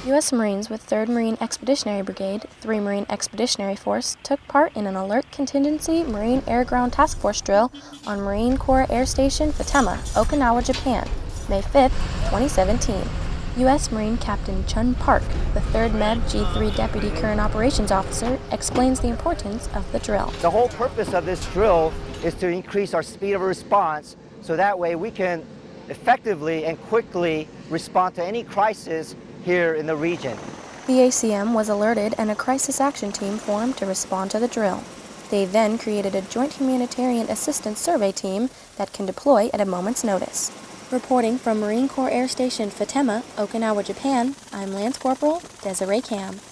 U.S. Marines with 3rd Marine Expeditionary Brigade, 3 Marine Expeditionary Force took part in an Alert Contingency Marine Air Ground Task Force drill on Marine Corps Air Station Futema, Okinawa, Japan, May 5, 2017. U.S. Marine Captain Chun Park, the 3rd Med G3 Deputy Current Operations Officer, explains the importance of the drill. The whole purpose of this drill is to increase our speed of response so that way we can effectively and quickly respond to any crisis here in the region. The ACM was alerted and a crisis action team formed to respond to the drill. They then created a Joint Humanitarian Assistance Survey team that can deploy at a moment's notice. Reporting from Marine Corps Air Station Futema, Okinawa, Japan, I'm Lance Corporal Desiree Kam.